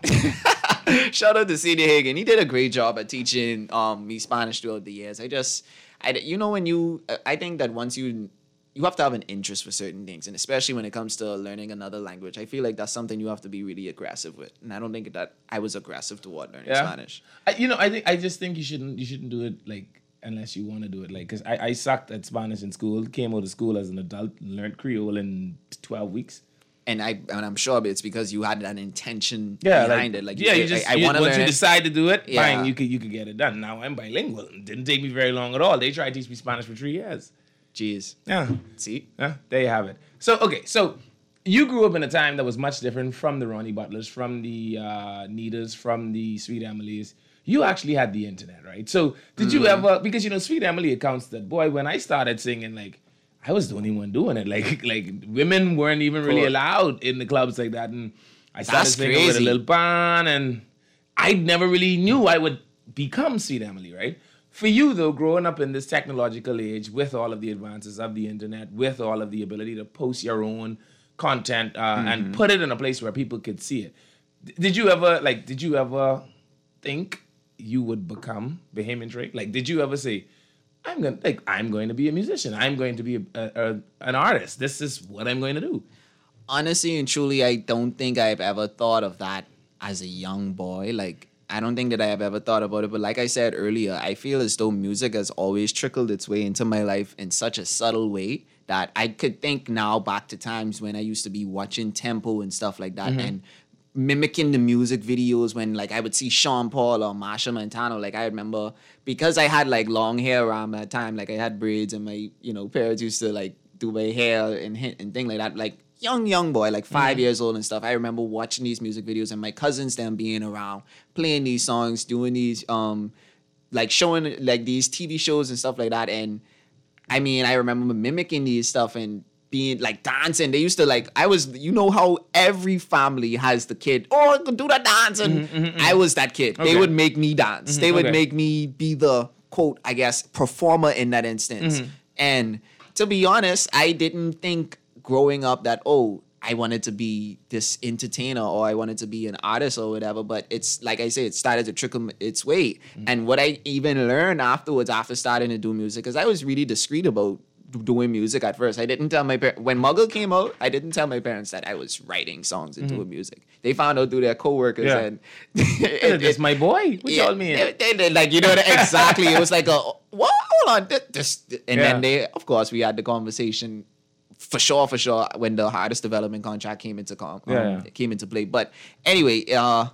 Shout out to C D Hagen. He did a great job at teaching um me Spanish throughout the years. I just, I you know when you, I think that once you, you have to have an interest for certain things, and especially when it comes to learning another language, I feel like that's something you have to be really aggressive with. And I don't think that I was aggressive toward learning Yeah. Spanish. I, you know, I think I just think you shouldn't you shouldn't do it like unless you want to do it like because I, I sucked at Spanish in school. Came out of school as an adult, learned Creole in twelve weeks. And I and I'm sure it's because you had that intention Yeah, behind like, it. Like yeah, you, you just I, I you, want to once learn you it. decide to do it, Yeah. fine, you could you could get it done. Now I'm bilingual. It didn't take me very long at all. They tried to teach me Spanish for three years. Jeez. Yeah. See? Yeah, there you have it. So, okay, so you grew up in a time that was much different from the Ronnie Butlers, from the uh, Nitas, from the Sweet Emily's. You actually had the internet, right? So, did you Mhm. ever, because, you know, Sweet Emily accounts that, boy, when I started singing, like, I was the only one doing it. Like, like women weren't even really Cool. allowed in the clubs like that. And I started That's singing with a crazy. little band, and I never really knew I would become Sweet Emily, right? For you, though, growing up in this technological age with all of the advances of the internet, with all of the ability to post your own content uh, and Mhm. put it in a place where people could see it, d- did you ever, like, did you ever think you would become Bahamian Drake? Like, did you ever say, I'm going, like, I'm going to be a musician. I'm going to be a, a, a, an artist. This is what I'm going to do. Honestly and truly, I don't think I've ever thought of that as a young boy. Like, I don't think that I have ever thought about it. But like I said earlier, I feel as though music has always trickled its way into my life in such a subtle way that I could think now back to times when I used to be watching tempo and stuff like that Mhm. and mimicking the music videos when like I would see Sean Paul or Marsha Montano. Like I remember because I had like long hair around that time, like I had braids and my, you know, parents used to like do my hair and hit and thing like that. Like young, young boy, like five Mhm. years old and stuff. I remember watching these music videos and my cousins them being around, playing these songs, doing these um like showing like these T V shows and stuff like that. And I mean, I remember mimicking these stuff and being like dancing. They used to like, I was, you know how every family has the kid, oh, I can do that dance. And Mhm, mhm, mhm. I was that kid. Okay. They would make me dance. Mhm, They would okay. make me be the quote, I guess, performer in that instance. Mhm. And to be honest, I didn't think growing up that, oh, I wanted to be this entertainer or I wanted to be an artist or whatever. But it's like I said, it started to trickle its way. Mm-hmm. And what I even learned afterwards, after starting to do music, because I was really discreet about d- doing music at first. I didn't tell my parents, when Muggle came out, I didn't tell my parents that I was writing songs and Mhm. doing music. They found out through their coworkers Yeah. and That's my boy. What yeah, y'all mean? They, they, they- like, you know, exactly. It was like a, what? Hold on. This, this- and Yeah. then they, of course, we had the conversation for sure, for sure, when the artist development contract came into com- um, Yeah, yeah. came into play. But anyway, uh,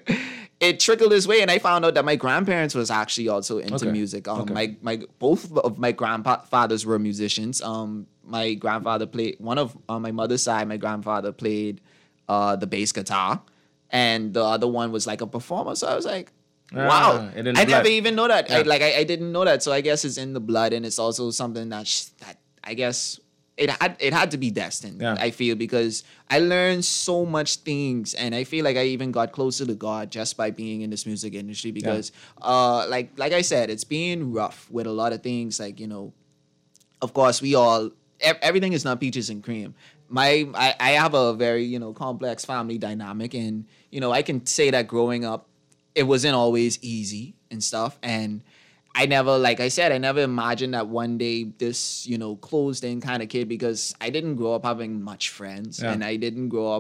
it trickled this way, and I found out that my grandparents was actually also into Okay. music. Um, Okay. My my both of my grandfathers were musicians. Um, my grandfather played one of on my mother's side. My grandfather played uh the bass guitar, and the other one was like a performer. So I was like, Ah, wow, it in the I never blood. even know that. I, Yeah. like I, I didn't know that. So I guess it's in the blood, and it's also something that sh- that I guess it had it had to be destined. Yeah. I feel because I learned so much things, and I feel like I even got closer to God just by being in this music industry. Because, uh, like like I said, it's being rough with a lot of things. Like, you know, of course, we all ev- everything is not peaches and cream. My I, I have a very, you know, complex family dynamic, and you know, I can say that growing up, it wasn't always easy and stuff. And I never, like I said, I never imagined that one day this, you know, closed in kind of kid, because I didn't grow up having much friends, Yeah. and I didn't grow up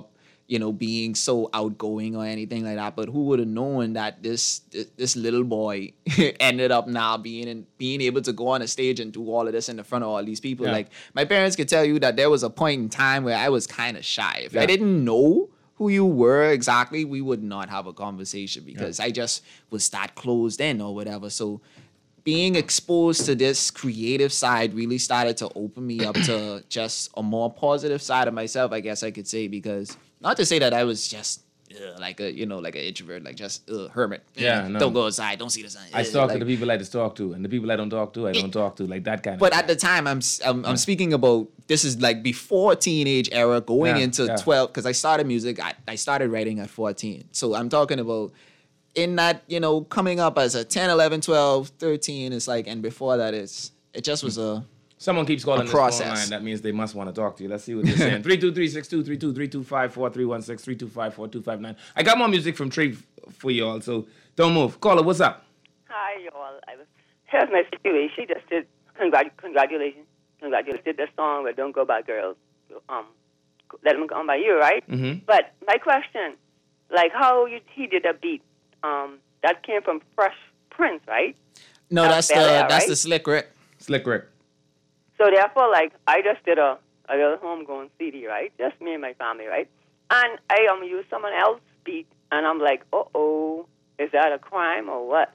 you know, being so outgoing or anything like that. But who would have known that this this, this little boy ended up now being in, being able to go on a stage and do all of this in the front of all these people? Yeah. Like, my parents could tell you that there was a point in time where I was kind of shy. If Yeah. I didn't know who you were exactly, we would not have a conversation because I just was that closed in or whatever. So being exposed to this creative side really started to open me up to just a more positive side of myself, I guess I could say, because not to say that I was just uh, like a, you know, like an introvert, like just uh, hermit. Yeah, no. Don't go outside, don't see the sun. I Uh, talk like, to the people I just talk to, and the people I don't talk to, I don't talk to, like that kind of But thing. at the time, I'm s- I'm, I'm speaking about, this is like before teenage era, going Yeah, into yeah. twelve, because I started music, I, I started writing at fourteen. So I'm talking about in that, you know, coming up as a ten, eleven, twelve, thirteen, it's like, and before that, it's it just was a Someone keeps calling a this phone process. line. That means they must want to talk to you. Let's see what they're saying. three two three six two three two three two five four three one six three two five four two five nine. I got more music from Trey f- for you all, so don't move. Caller, what's up? Hi, y'all. I was, here's my situation. She just did, congrat- congratulations. Congratulations. Did the song where Don't Go By Girls. Um, Let Them Come By You, right? Mm-hmm. But my question, like how you, he did a beat, um, that came from Fresh Prince, right? no, That's that's the Bel Air, that's right? the Slick Rick. Slick Rick. So therefore, like, I just did a, a little homegrown C D, right? Just me and my family, right? And I um used someone else's beat, and I'm like, uh-oh, is that a crime or what?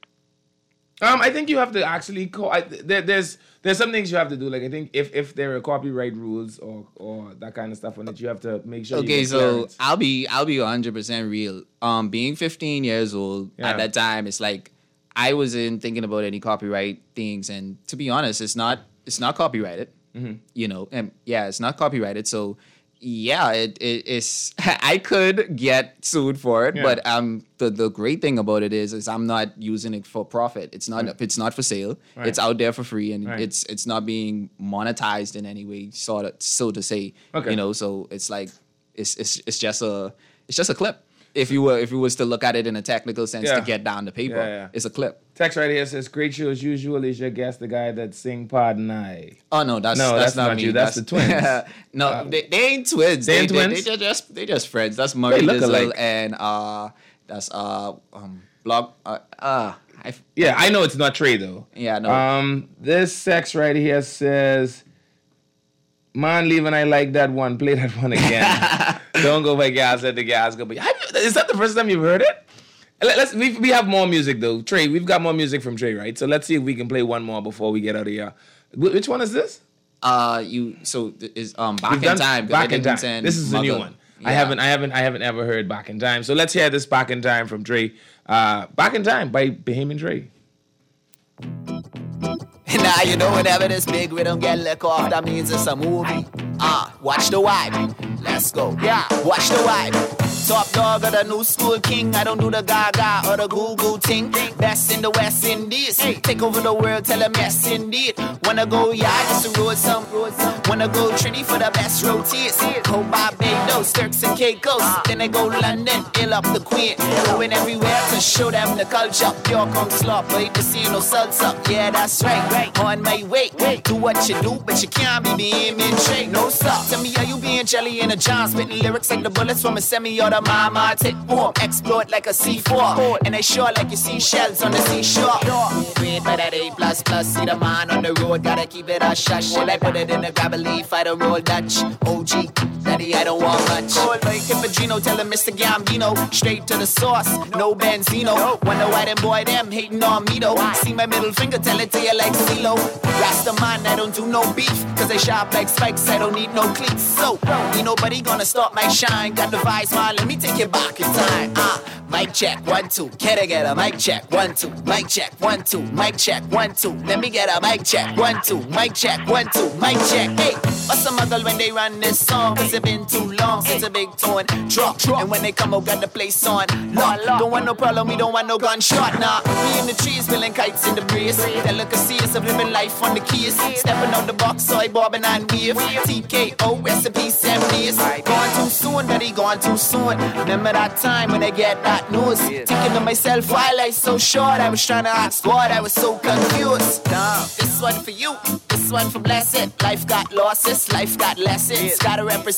Um, I think you have to actually call. I, there, there's there's some things you have to do. Like I think if, if there are copyright rules or or that kind of stuff on it, you have to make sure. you Okay, get so clearance. I'll be I'll be one hundred percent real. Um, being fifteen years old Yeah. at that time, it's like I wasn't thinking about any copyright things, and to be honest, it's not it's not copyrighted. Mm-hmm. You know, and yeah, it's not copyrighted. So yeah, it, it it's I could get sued for it, Yeah. but um, the the great thing about it is is I'm not using it for profit. It's not it's not for sale. Right. It's out there for free, and Right. it's it's not being monetized in any way, sort of so to say. Okay. You know, so it's like it's it's it's just a it's just a clip. If you were if you was to look at it in a technical sense Yeah. to get down the paper, Yeah, yeah. it's a clip. Text right here says, "Great show as usual. Is your guest the guy that sing Pardon I?" Oh no, that's No, that's, that's not me. you. That's the twins. no, Uh, they, they ain't twins. they ain't they, twins? They, are just they just friends. That's Murray look Dizzle alike. and uh that's uh um blog uh, uh I f- Yeah, I know it's not Trey though. Yeah, no. Um, this sex right here says, "Man, leaving I like that one. Play that one again. Don't go by gas. Let the gas go." But have you- is that the first time you've heard it? Let- Let's we, we have more music though. Trey, we've got more music from Trey, right? So let's see if we can play one more before we get out of here. Wh- Which one is this? uh you so th- is um back We've in done time. 'cause I Back in didn't time. send This is a new Muggle. one. I Yeah. haven't I haven't I haven't ever heard Back in Time. So let's hear this Back in Time from Dre. Uh, Back in Time by Bahamian Dre. Now you know whenever this big rhythm get lick off, that means it's a movie. Ah, uh, watch the vibe. Let's go. Yeah, watch the vibe. Top dog of the new school king. I don't do the gaga or the goo goo ting. Best in the West Indies. Take over the world, tell them yes indeed. Wanna go yard just to road some. Wanna go Trini for the best rotis. Go Barbados, Turks and Caicos. Then they go London, ill up the Queen. Going everywhere to show them the culture. Pure come slop, but to see no salsa. Yeah, that's right. Right on my way. Do what you do, but you can't be being in trade. No stop. Tell me, are you being jelly in a John? Spitting lyrics like the bullets from a semi or the mama. Take boom, explode like a C four. And they sure like you see shells on the seashore. Grade by that A plus plus. See the man on the road, gotta keep it a shush. Shall I put it in a grab a leaf? I don't roll Dutch. O G, daddy, I don't want much. Old like Hippadrino, tell him Mister Gambino. Straight to the source, no Benzino. Wonder why them boy them hating on me though. See my middle finger, tell it to you like CeeLo. Rasta man, I don't do no beef. Cause they sharp like spikes, I don't need no cleats. So, ain't nobody gonna stop my shine. Got the vibes, man, let me take you back in time. Ah, uh, mic check, one, two. Can I get a mic check, one, two. Mic check, one, two. Mic check, one, two. Let me get a mic check, one, two. Mic check, one, two. Mic check, hey. What's a muggle when they run this song? Cause it's been too long since a big tone drop. And when they come out, got the place on lock. Don't want no problem, we don't want no gunshot, nah. We in the trees, building kites in the breeze. Delicacies of living life on the keys. Stepping out the box, so I bobbing and weave. T K O, recipe seventies. Gone too soon, daddy, gone too soon. Remember that time when I get that news? Thinking to myself, why life so short? I was trying to ask what, I was so confused. Nah, this one for you, this one for blessed. Life got losses, life got lessons. Gotta represent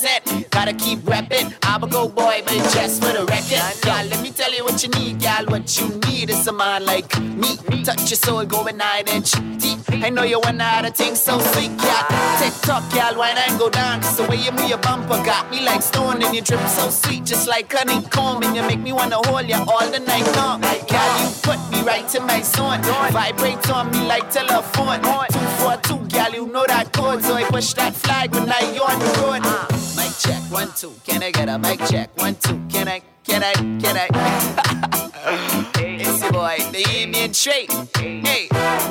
represent. Gotta keep reppin'. I'm a go boy, but just for the record. Y'all, let me tell you what you need, y'all. What you need is a man like me. Touch your soul, going nine inch deep. I know you wanna have a thing so sweet, y'all. Tick tock, y'all, wine and go dance. The way you move your bumper got me like stone, and you drip so sweet, just like honeycomb, and you make me wanna hold you all the night long. Girl, you put me right in my zone. Vibrate on me like telephone. Two four two, girl, you know that code, so I push that flag when I you on the road. Mic check, one two. Can I get a mic check? One two. Can I? Can I? Can I? It's your boy, the Indian Trey. Hey.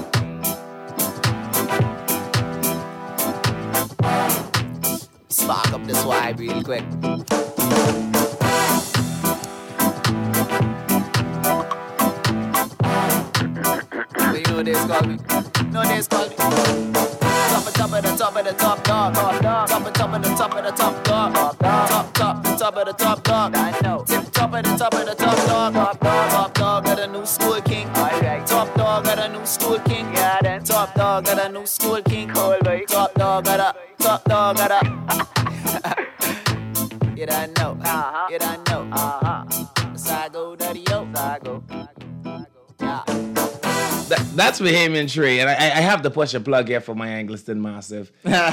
Spark up this vibe real quick. You know what this called me? You know what this called me? Top of top of the top of the top dog. Top of top of the top of the top dog. Top top the top of the top dog. I know. Tip top of the top of the top dog. Top dog got a new school king. Top dog got a new school king. Top dog got a new school king. Top dog got a top dog got a. You don't know. You don't know. Sago daddy yo. Sago. Yeah. That, that's Bahamian Tree, and I, I have to push a plug here for my Angliston Massive.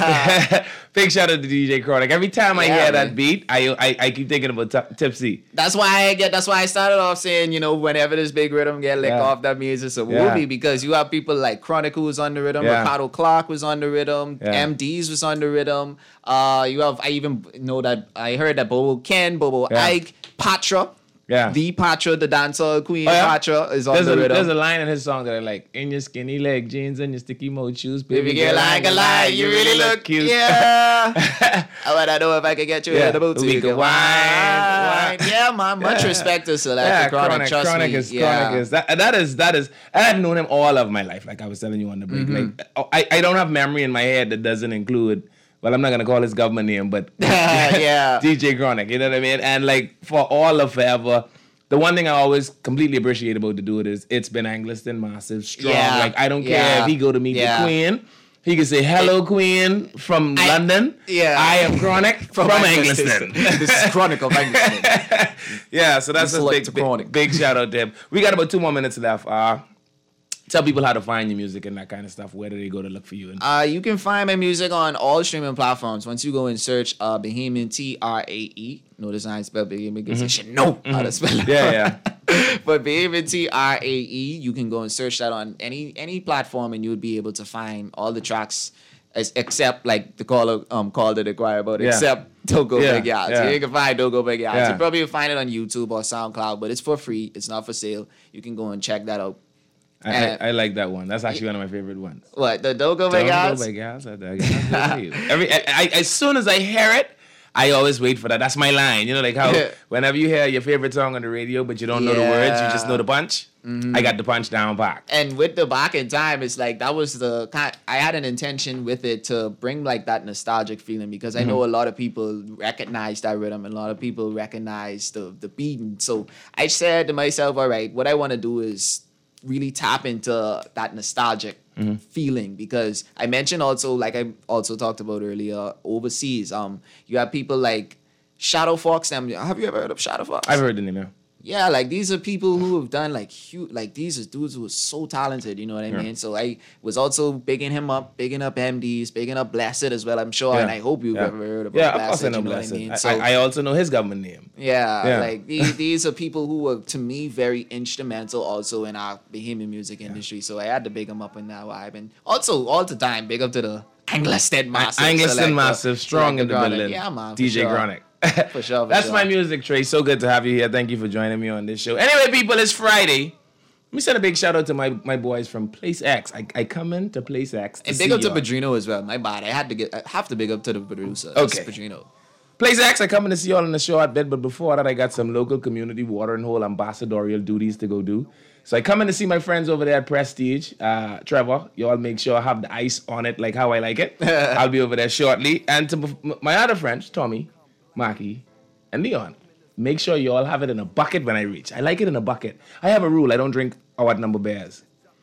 Big shout out to D J Chronic. Every time I Yeah, hear man. that beat, I, I I keep thinking about t- Tipsy. That's why I get. That's why I started off saying, you know, whenever this big rhythm get licked Yeah. off, that means it's a Yeah. movie, because you have people like Chronic who was on the rhythm, Yeah. Ricardo Clark was on the rhythm, Yeah. M Ds was on the rhythm. Uh, you have. I even know that I heard that Bobo Ken, Bobo Yeah. Ike, Patra, Yeah. the Patra, the dancer queen Oh, yeah? Patra is on There's the a, rhythm. there's a line in his song that I like. In your skinny leg jeans and your sticky mode shoes, Baby girl, I ain't gonna lie, you really look cute. Yeah. I wanna know if I can get you Yeah, in the boot. we could wine, wine. Yeah, man. Much Yeah. respect to Select Yeah, Chronic. Chronic, Trust Chronic me. is yeah. Chronic is that that is that is. I've known him all of my life. Like I was telling you on the break. Mhm. Like I, I don't have memory in my head that doesn't include. Well, I'm not gonna call his government name, but Yeah. D J Chronic. You know what I mean? And like for all of forever. The one thing I always completely appreciate about the dude is it's been Angliston Massive, strong. Yeah. Like I don't care Yeah. if he go to meet Yeah. the Queen. He can say, hello, Queen, from I- London. Yeah. I am Chronic from, Angliston. This is Chronic of Angliston. Yeah, so that's This a is big, like big, Chronic. big shout out to him. We got about two more minutes left. Uh, tell people how to find your music and that kind of stuff. Where do they go to look for you? And Uh, you can find my music on all streaming platforms. Once you go and search uh, Bahamian T R A E. Notice I ain't spell Bahamian because I should know how to spell it. Yeah, yeah. But Bahamian T R A E, you can go and search that on any any platform, and you would be able to find all the tracks, as, except like the caller um called it inquire about, Yeah. except Don't Go Yeah, Big Yards. yeah. You can find Don't Go Big Yards. Yeah. You probably will find it on YouTube or SoundCloud, but it's for free. It's not for sale. You can go and check that out. I, And- I, I like that one. That's actually one of my favorite ones. What, the Don't Go Big Don't Yards? go big yards. I- I- Every I, I, as soon as I hear it, I always wait for that. That's my line. You know, like how Yeah. whenever you hear your favorite song on the radio, but you don't know the words, you just Yeah. know the punch. Mhm. I got the punch down back. And with the back in time, it's like that was the kind. I had an intention with it to bring like that nostalgic feeling, because I know Mm-hmm. a lot of people recognize that rhythm, and a lot of people recognize the the beat. And so I said to myself, all right, what I want to do is really tap into that nostalgic Mm-hmm. feeling, because I mentioned also, like I also talked about earlier, overseas. Um, you have people like Shadow Fox. Them, have you ever heard of Shadow Fox? I've heard the name. Yeah. Yeah, like these are people who have done like huge, like these are dudes who are so talented, you know what I Yeah. mean? So I was also bigging him up, bigging up M Ds, bigging up Blessed as well, I'm sure, Yeah. and I hope you've Yeah. ever heard about Yeah, of Blessed, course I know you know Blessed. what I mean? I, So I, I also know his government name. yeah, Yeah. like these, these are people who were to me very instrumental also in our Bahamian music industry. So I had to big them up in that vibe, and also all the time big up to the Angliston Massive. Angliston Selector- Massive, strong in the Selector Chronic. building. Yeah, man. for D J sure. Chronic. For sure. For That's sure. my music, Trey. So good to have you here. Thank you for joining me on this show. Anyway, people, it's Friday. Let me send a big shout out to my, my boys from Place X. I, I come in to Place X. To And see big up to y'all. Padrino as well. My bad. I had to get. I have to big up to the producer. Okay. It's Padrino. Place X, I come in to see y'all in the show at bed, but before that, I got some local community watering hole ambassadorial duties to go do. So I come in to see my friends over there at Prestige. Uh, Trevor, y'all make sure I have the ice on it like how I like it. I'll be over there shortly. And to m- my other friends, Tommy, Maki, and Leon, make sure y'all have it in a bucket when I reach. I like it in a bucket. I have a rule. I don't drink odd number beers.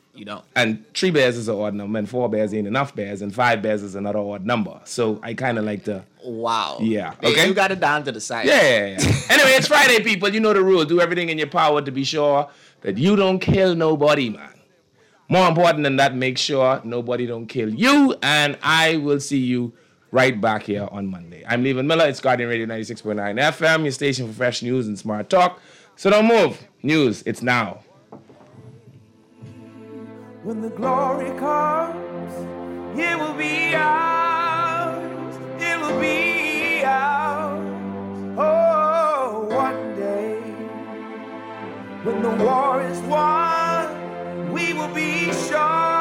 You don't. And three bears is an odd number, and four bears ain't enough bears, and five bears is another odd number. So I kind of like to. Wow. Yeah. Hey, Okay. You got it down to the side. Yeah, yeah, yeah. Anyway, it's Friday, people. You know the rule. Do everything in your power to be sure that you don't kill nobody, man. More important than that, make sure nobody don't kill you. And I will see you right back here on Monday. I'm Levan Miller. It's Guardian Radio ninety-six point nine F M, your station for fresh news and smart talk. So don't move. News, it's now. When the glory comes, it will be ours. It will be ours. Oh, one day, when the war is won, we will be sure.